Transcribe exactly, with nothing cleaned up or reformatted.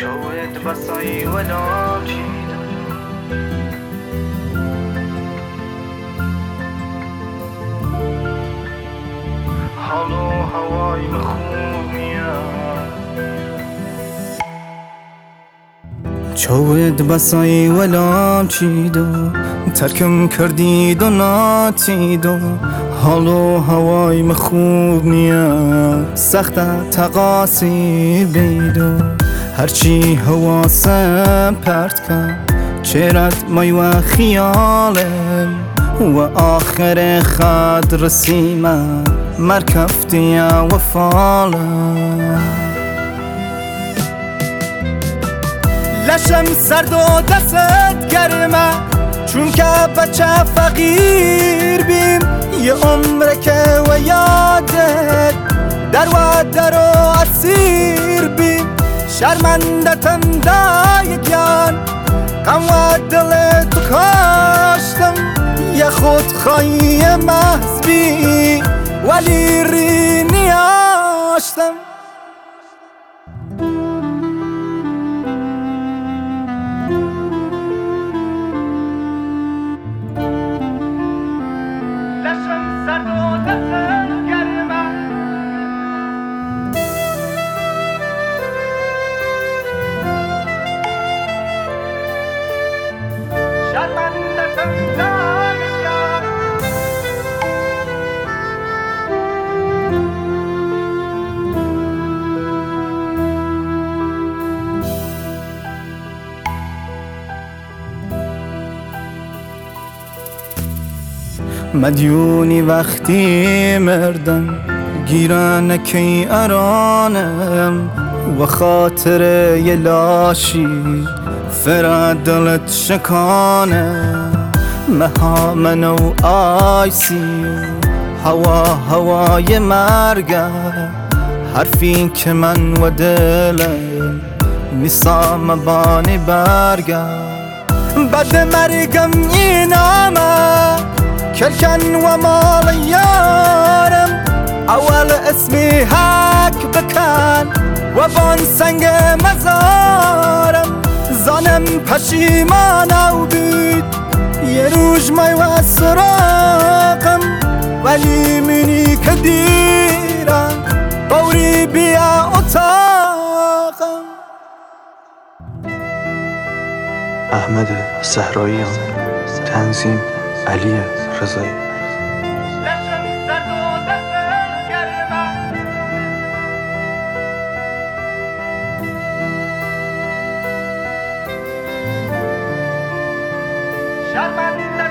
شوت بصي ولا جيدا حالو هوای مخوب میاد چوت بسای ولام چیدو ترکم کردید و ناتیدو حالو هوای مخوب میاد سخت تقاصیر بیدو هرچی حواسم پرت کن چرت مای و خیالم و آخر خد رسیمم مرکفتی و فالم لشم سرد و دستت گرمه چون که بچه فقیر بیم یه عمره که و یادت در و در و اسیر بیم شرمندتم دایگان غم و دل تو کاشتم یه خودخواهی محض بی ولی ری نیاشتم لشم سرد و دستت گرمه شرمندتم دایگان مدیونی وقتی مردم گیرن کی ارانم و خاطر یه لاشی فرد دلت شکانه مها منو آیسی هوا هوای مرگه حرفی که من و دلم میسام بانی برگه بعد مرگم اینامه کلکن و مال یارم اول اسمی حک بکن و بان سنگ مزارم زانم پشیمانو بود یه روز مای و سراغم ولی منی که دیرم قوری بیا اتاقم. احمد صحراییان، تنظیم علی رضایی. شرمنده